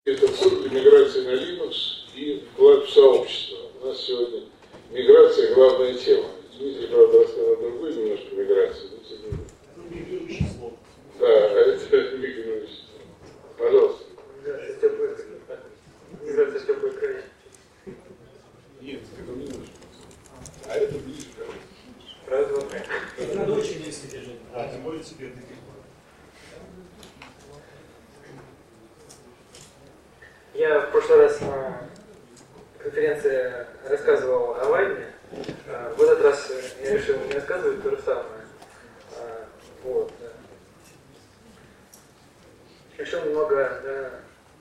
Это курс для миграции на Linux и вклад в сообщество. У нас сегодня миграция — главная тема. Дмитрий, правда, рассказал другую немножко миграцию. Мигрирующий слог. Да, это мигрирующий. Пожалуйста. Миграция в теплые края. Нет, это немножко. А это ближе, Разве вот Это надо очень близко держать. А, тем более тебе таких. Я в прошлый раз на конференции рассказывал о войне. В этот раз я решил не рассказывать то же самое. Вот. Решил немного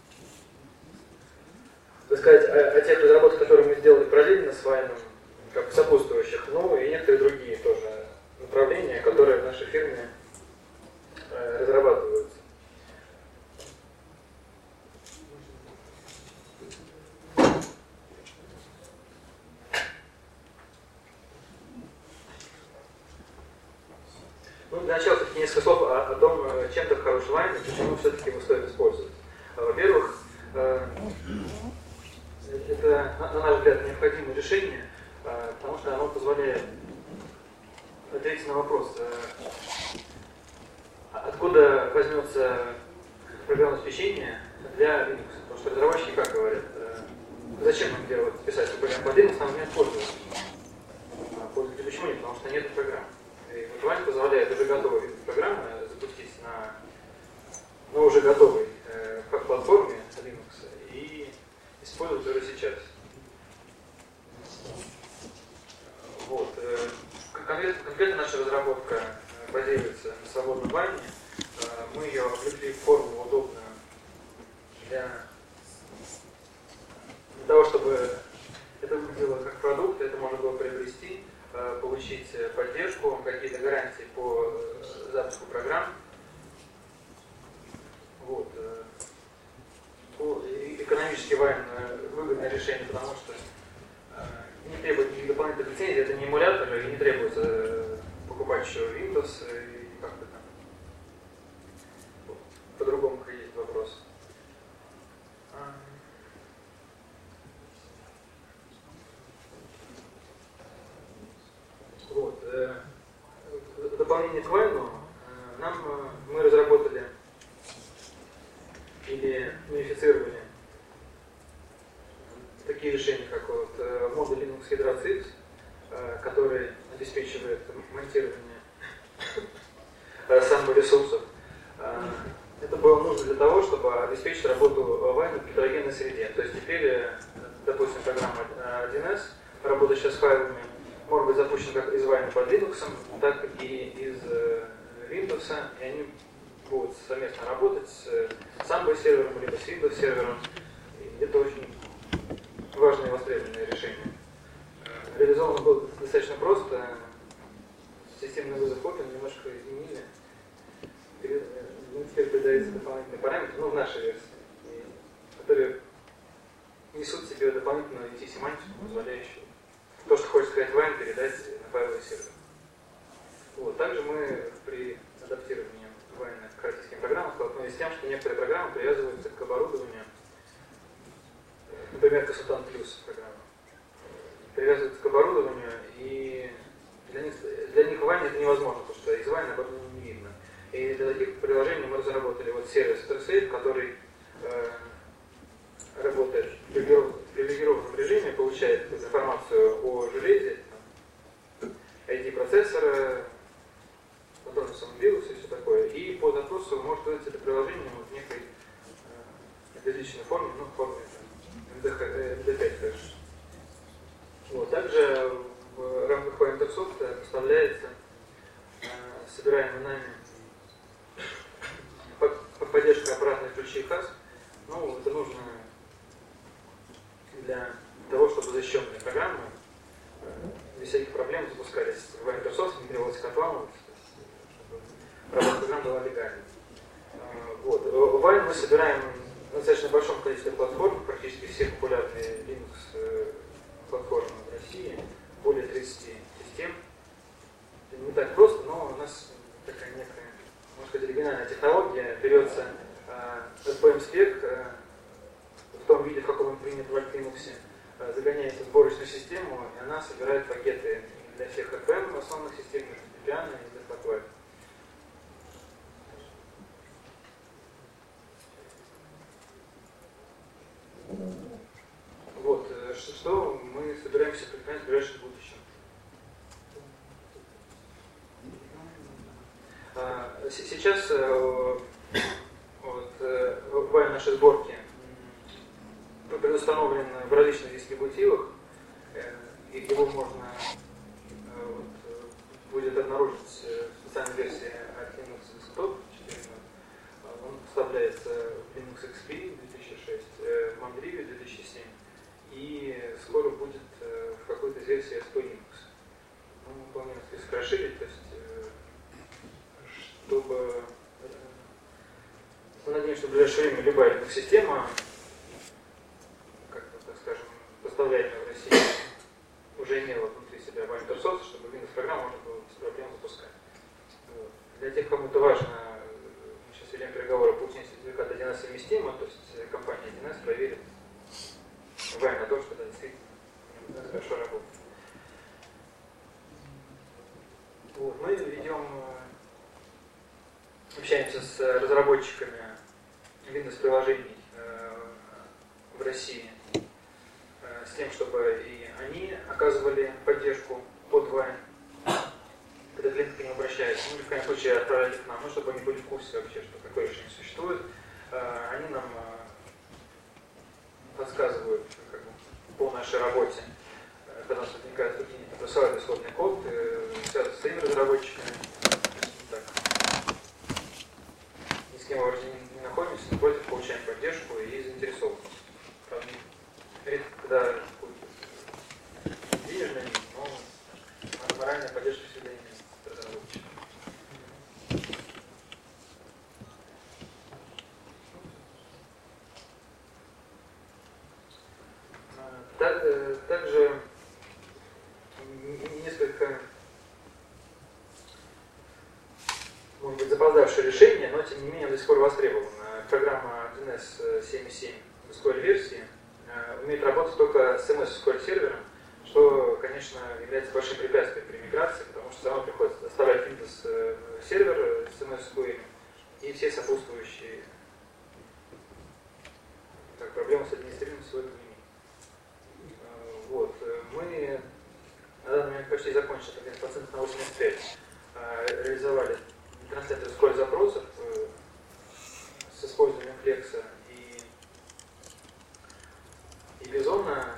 рассказать о тех разработках, которые мы сделали параллельно с вами, как сопутствующих, ну и некоторые другие тоже направления, которые в нашей фирме разрабатываются. Ну, для начала все-таки несколько слов о том, чем так хорош Wine и почему все-таки его стоит использовать. Во-первых, это, на наш взгляд, необходимое решение, потому что оно позволяет ответить на вопрос, откуда возьмется программное обеспечение для Linux. Потому что разработчики как говорят, зачем нам писать программу под Linux, нам нет пользователей. Пользователей почему нет? Потому что нет программ. И вот Wine позволяет уже готовые программы запустить на уже готовой платформе Linux и использовать уже сейчас. Вот. Конкретно наша разработка базируется на свободном Wine. Мы ее облекли в форму удобную для того, чтобы это выглядело как продукт, это можно было приобрести, получить поддержку, какие-то гарантии по запуску программ. Вот. Экономически Wine выгодное решение, потому что не требует никаких дополнительных лицензий, это не эмулятор, и не требуется покупать еще Windows, и как-то там по-другому есть вопрос. Вот. В дополнение к Wine мы разработали или унифицировали такие решения, как вот модуль Linux Hydra X, который обеспечивает монтирование саморесурсов. Это было нужно для того, чтобы обеспечить работу Wine в гетерогенной среде. То есть теперь, допустим, программа 1С, работающая с файлами, может быть запущена как из Wine под Linux, так и из Windows, и они будут совместно работать с Samba сервером, либо с Windows сервером. И это очень важное и востребованное решение. Реализовано было достаточно просто. Системный вызов Open немножко изменили. Теперь придается дополнительные параметры, в нашей версии, которые несут в себе дополнительную IT-семантику, позволяющую то, что хочет сказать Wine, передать на файловый сервер. Вот. Также мы при адаптировании Wine к российским программам столкнулись с тем, что некоторые программы привязываются к оборудованию, например, Consultant Plus программа, привязываются к оборудованию, и для них Wine это невозможно, потому что из Wine оборудование не видно. И для таких приложений мы разработали вот сервис TerSafe, который работает в привилегированном режиме, получает информацию о железе, ID процессора, потом BIOS и все такое. И по запросу может выдать это приложение в некой безличной форме, в форме MD5 хэш. Вот. Также в рамках Microsoft поставляется собираемый нами поддержка аппаратных ключей ХАС. Это нужно для того, чтобы защищенные программы без всяких проблем запускались в Microsoft, мигрировалась к Atlassian, чтобы работа программ была легальной. Вот. В Wine мы собираем на достаточно большом количестве платформ, практически все популярные Linux платформы в России, более 30 систем. Это не так просто, но у нас такая некая, можно сказать, оригинальная технология. Берется RPM-спек виде, в каком он принят в Linux, загоняется в сборочную систему, и она собирает пакеты для всех FM основных систем, для Debian и для Flatwire. Вот, что мы собираемся предпринять в ближайшем будущем. Сейчас в нашей сборке предустановлен в различных дистрибутивах, и его можно будет обнаружить в специальной версии от Linux Desktop 4.0. Он вставляется в Linux XP 2006, в Mandrive 2007 и скоро будет в какой-то из версий SP Linux. Мы планируем список расширить, то есть чтобы мы надеемся, что в ближайшее время любая Linux-система, как-то, так скажем, поставляемая в России, уже имела внутри себя Windows Source, чтобы Windows-программу можно было без проблем запускать. Вот. Для тех, кому это важно, мы сейчас ведем переговоры по получению сертификата 1С совместимо, то есть компания 1С проверит Wine на то, что это действительно хорошо работает. Вот. Мы ведем, общаемся с разработчиками Windows-приложений в России с тем, чтобы и они оказывали поддержку под Wine, когда клиент к ним обращается. Ну, в крайнем случае отправляли к нам, чтобы они были в курсе вообще, что такое решение существует. Они нам подсказывают по нашей работе, когда у нас возникает ступень, присылают исходный код, связываются с своими разработчиками. Так. Ни с кем в ордене не находимся, напротив, получаем поддержку и заинтересованность. Правда, редко, когда денежная, но моральная поддержка всегда имеется от разработчиков. Также несколько, может быть, запоздавшее решение, но тем не менее до сих пор востребовано. Программа 1С 7.7 в SQL версии умеет работать только с MS SQL сервером, что, конечно, является большим препятствием при миграции, потому что самому приходится оставлять Windows сервер с MS SQL и все сопутствующие проблемы с администрированием своего имени. Вот. Мы на данный момент почти закончили, процентов на 85, реализовали трансляцию SQL запросов с использованием флекса и бизона,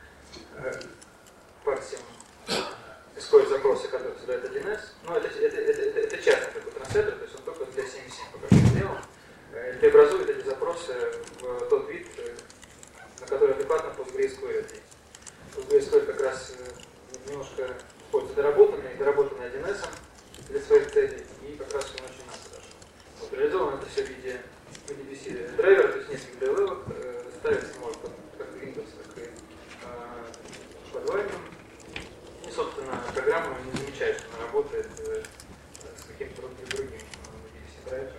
парсим SQL запросы, которые создает 1С. Но это частный такой транслятор, то есть он только для 7.7 пока что сделан. Преобразует эти запросы в тот вид, на который адекватно PostgreSQL. PostgreSQL как раз немножко использует доработанный 1С для своих целей, и как раз он очень нам подошел. Вот, реализовано это все в виде VDBC драйвера, то есть несколько драйверов, ставится может как Windows, так и под Wine. И, собственно, программа не замечает, что она работает с каким-то другим VDBC драйвером.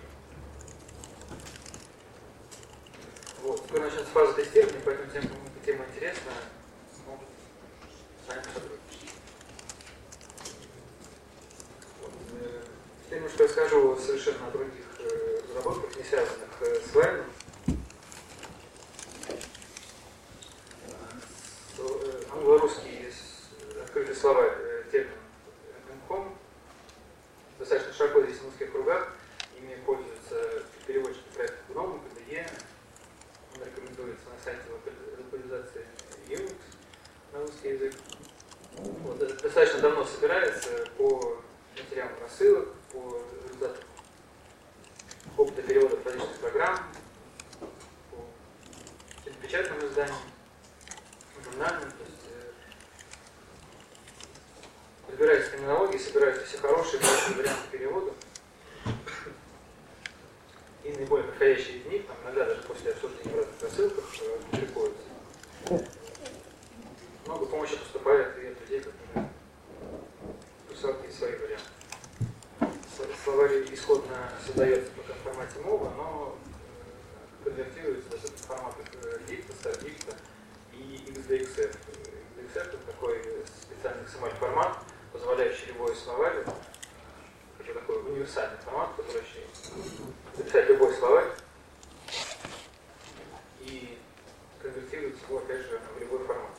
Вот. Скоро начнется фаза тестирования, поэтому тем, кому эта тема интересна, могут с нами сотрудничать. Вот. Теперь немножко расскажу совершенно о других разработках, не связанных с Wine. Англо-русский открытый словарь термин MCOM достаточно широко здесь в узких кругах. Ими пользуются переводчики проектов GNOME, KDE. Он рекомендуется на сайте локализации Unix на русский язык. Вот, достаточно давно собирается по материалам рассылок, по результатам опыта переводов различных программ, по печатным изданиям, журнальным. То есть разбираются терминологии, собираются все хорошие варианты перевода. И наиболее подходящие из них, там, иногда даже после обсуждения в разных рассылках публикуются. Много помощи поступает и от людей, которые присылают свои варианты. Словарь исходно создается только в формате MOVA, но конвертируется в форматах DICT, StarDict универсальный формат, который проще записать любой словарь и конвертировать его, опять же, в любой формат.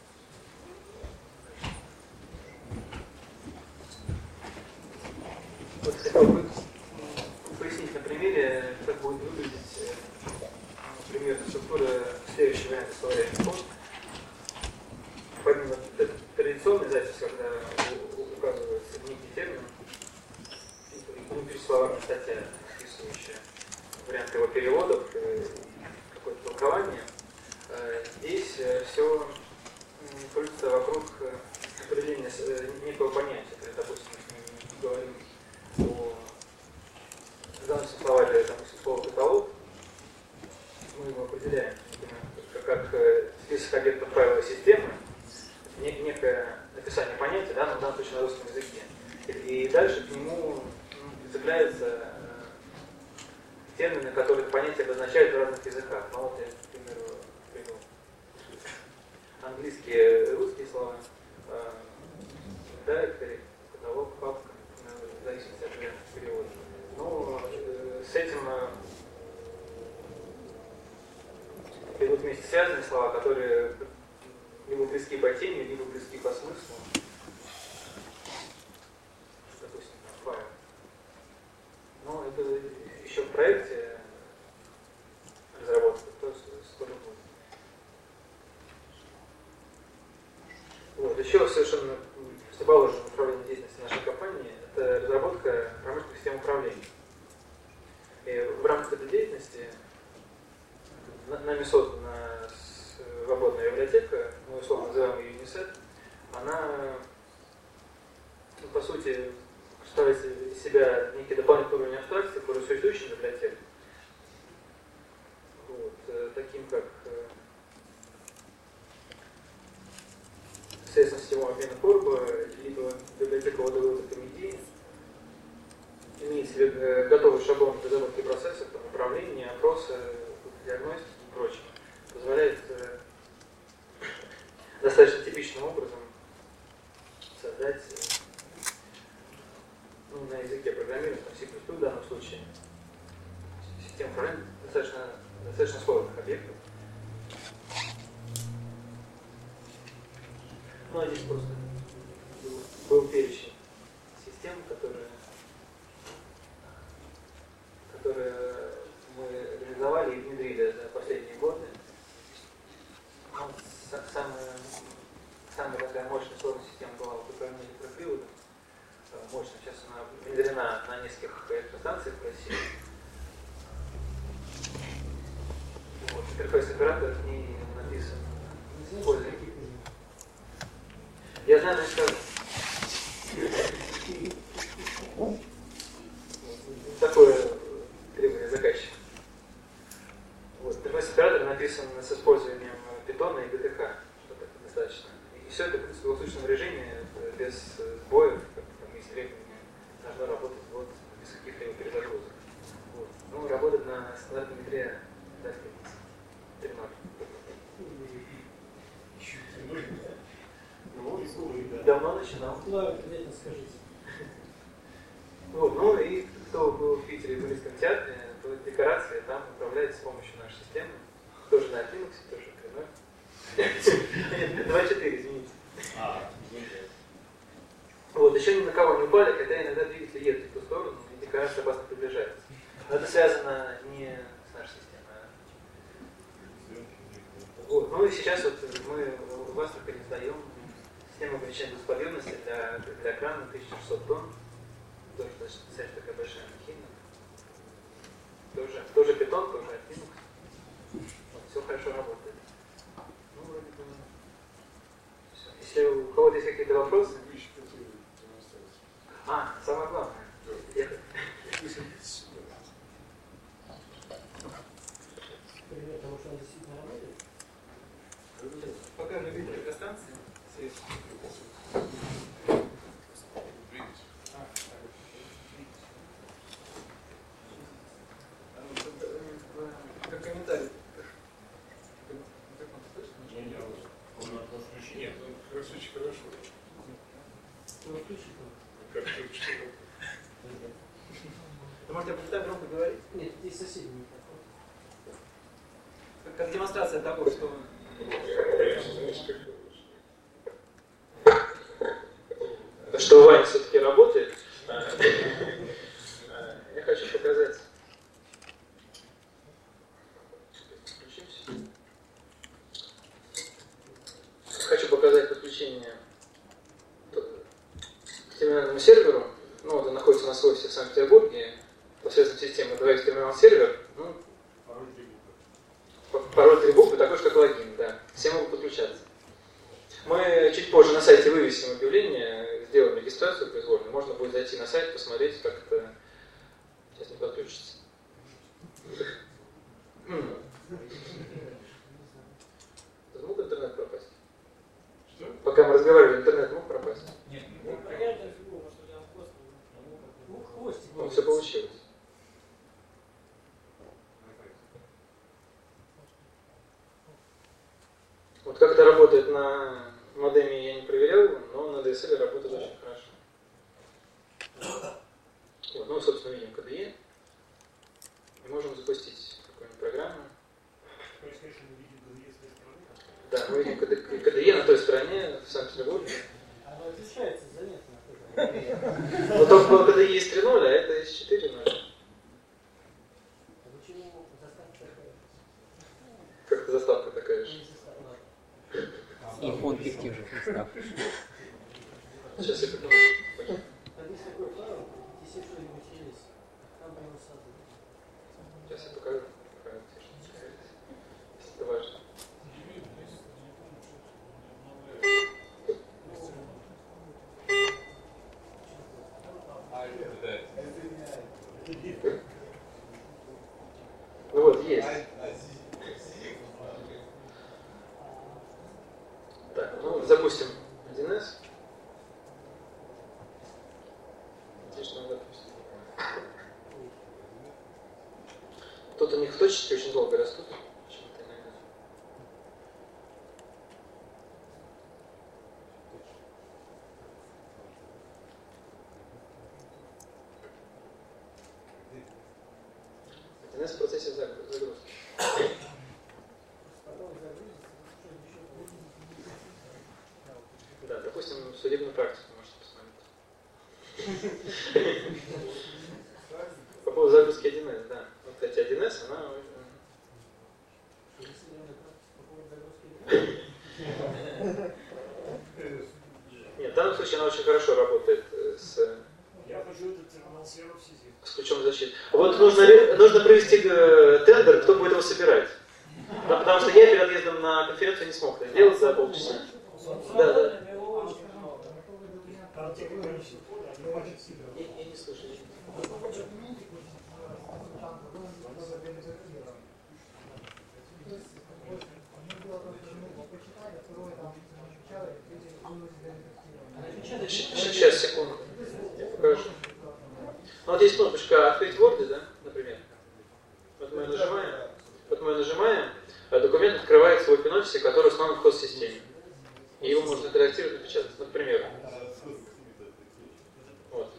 Вот хотел бы пояснить на примере, как будет выглядеть примерно структура следующего варианта словаря Unicode. Помимо традиционной записи, когда указывается некий термин, внутрисловарная статья, описывающая вариант его переводов, какое-то толкование, здесь все крутится вокруг определения некого понятия. То есть, допустим, если мы говорим о данном словаре, допустим, слово «каталог», мы его определяем как список объектов файловой системы, некое описание понятия, да, но в данном случае на русском языке. И дальше к нему цепляются термины, которые это понятие обозначают в разных языках. Ну вот я, к примеру, привел английские, русские слова, директори, каталог, папка, в зависимости от варианта перевода. Но с этим идут вместе связанные слова, которые либо близки по теме, либо близки по смыслу. Допустим, файл. Но это еще в проекте разработка, то скоро будет. Вот. Еще совершенно заложено направление деятельности нашей компании – это разработка промышленных систем управления. И в рамках этой деятельности нами создана свободная библиотека, мы условно называем ее Unicode. Она, по сути, представляет из себя некий дополнительный уровень абстракции к уже существующим библиотекам, вот, таким как средства сетевого обмена Корба, либо библиотека водовоза комедии, имеет себе готовый шаблон разработки процессов, управления, опроса, диагностики и прочего. Позволяет достаточно типичным образом создать на языке программирования, C++ в данном случае, систему управления достаточно сложных объектов. Ну а здесь просто был перечень систем, которые мы реализовали и внедрили за последние годы. Самая такая мощная сложная система была управление электроприводом. Мощно. Сейчас она внедрена на нескольких электростанциях в России. Вот. Интерфейс оператора к ней написан. Я знаю, что скажу. Такое требование заказчика. Вот. Интерфейс оператора написан с использованием Python и GTK, что это достаточно. И все это в круглосуточном режиме, без сбоев, как там есть требования, должно работать вот, без каких-либо перезагрузок. Вот. Ну, работает на стандартной метре DASPIX 3.0. Давно начинал. Скажите. Вот, ну и кто был в Питере в Мариинском театре, то декорация там управляется с помощью нашей системы. Тоже на Linux, тоже 3.0. 2.4, извините. Вот, еще ни на кого не упали, хотя иногда двигатель едет в ту сторону, и декорация опасно приближается. Но это связано не с нашей системой. Вот, ну и сейчас вот мы в Астрахани сдаем систему ограничения грузоподъемности для крана 1600 тонн. Тоже достаточно такая большая махина. Тоже Python, тоже Linux. Вот, все хорошо работает. Ну, вроде бы все. Если у кого-то есть какие-то вопросы. Самое главное. Пример того, что он действительно работает. Пока мы видим электростанции. Как комментарий. Нет, ну как раз очень хорошо. Ну, включи. Как только что. Вы можете так громко говорить? Нет, здесь соседи не проходят. Как демонстрация того, что... Что Ваня все-таки работает. Я хочу показать. Хочу показать подключение к терминальному серверу. Ну, вот он находится у нас в офисе в Санкт-Петербурге. Посредством системы 2X терминал сервер. Ну, пароль 3 буквы, такой же как логин, да. Все могут подключаться. Мы чуть позже на сайте вывесим объявление, сделаем регистрацию произвольную. Можно будет зайти на сайт, посмотреть, как это сейчас не подключится. Мог интернет пропасть? Что? Пока мы разговаривали, интернет мог пропасть? Нет, Ну, понятная фигура, что я хвост. Ну, хвостик. Ну, все получилось. Вот как это работает на модеме, я не проверял, но на DSL работает очень хорошо. Вот, ну, собственно, видим KDE. И можем запустить какую-нибудь программу. Да, мы видим KDE на той стороне, в Санкт-Петербурге. Оно отличается заметно. Но только было KDE есть 3.0, а это есть 4.0. А почему заставка такая? Как это заставка такая же? Iphone 5 уже представь. Сейчас я покажу. Там есть такой файл, если что-нибудь есть, там прямо сразу. Сейчас я покажу. Если это важно. Ну вот, есть. Так, ну запустим 1С. Отлично, запустим. Тут у них точки очень долго растут. Почему-то иногда. в процессе загрузки. Да, допустим, судебную практику можете посмотреть. По поводу загрузки 1С, да. Вот, кстати, 1С, она... Нет, в данном случае она очень хорошо работает с... Я хочу этот терминал сервер в сети. С ключом защиты. Вот нужно провести тендер, кто будет его собирать. Да, потому что я перед отъездом на конференцию не смог это сделать за полчаса. Да, да. Там те, кто количество кода, они очень сильно. Я не слышу. Сейчас, секунду. Я покажу. Ну, вот есть кнопочка «Открыть в Word», да, например. Вот мы ее нажимаем, а документ открывается в OpenOffice, который установлен в хост-системе. И его можно интерактивно напечатать. Например. Вот.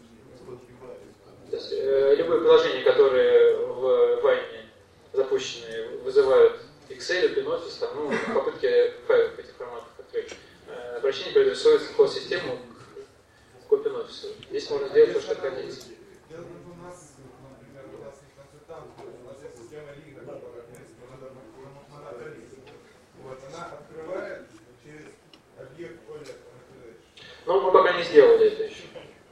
То есть, любые приложения, которые в Вайне запущены, вызывают Excel, OpenOffice, там, ну, попытки файлов в этих форматах открыть. Обращение переадресуется в хост-систему к OpenOffice. Здесь можно сделать то, что хотите. Дело в том, что у нас, например, у нас не консультант, у нас есть система лига, которая, в принципе, монополист. Вот, она открывает через объект Оля. Но мы пока не сделали это еще.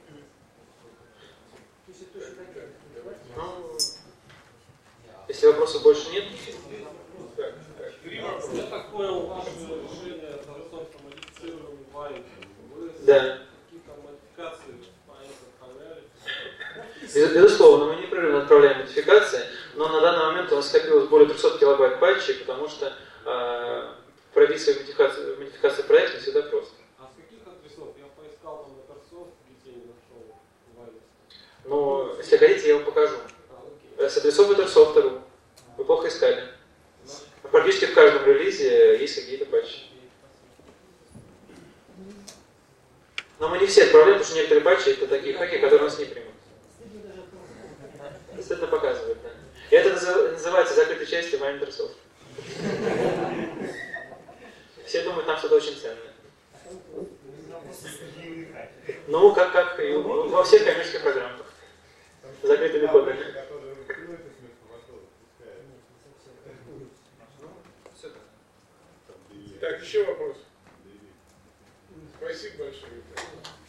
Ну, если вопросов больше нет, Я так понял, ваше решение достаточно модифицировали Вайн. Вы да. какие-то модификации оформляли? Безусловно, мы непрерывно отправляем модификации, но на данный момент у нас скопилось более 300 килобайт патчей, потому что пробить свои модификации проекта не всегда просто. А с каких адресов? Я поискал там Microsoft, где не нашел Вайн. Но если хотите, я вам покажу. С адресов Microsoft.ru. Вы плохо искали. Практически в каждом релизе есть какие-то патчи. Но мы не все отправляем, потому что некоторые патчи это такие хаки, которые нас не примут. действительно показывает, да. И это называется закрытой частью Microsoft. Все думают, там что-то очень ценное. Ну, как и во всех коммерческих программах. Закрытыми кодами. Так, еще вопрос. Спасибо большое.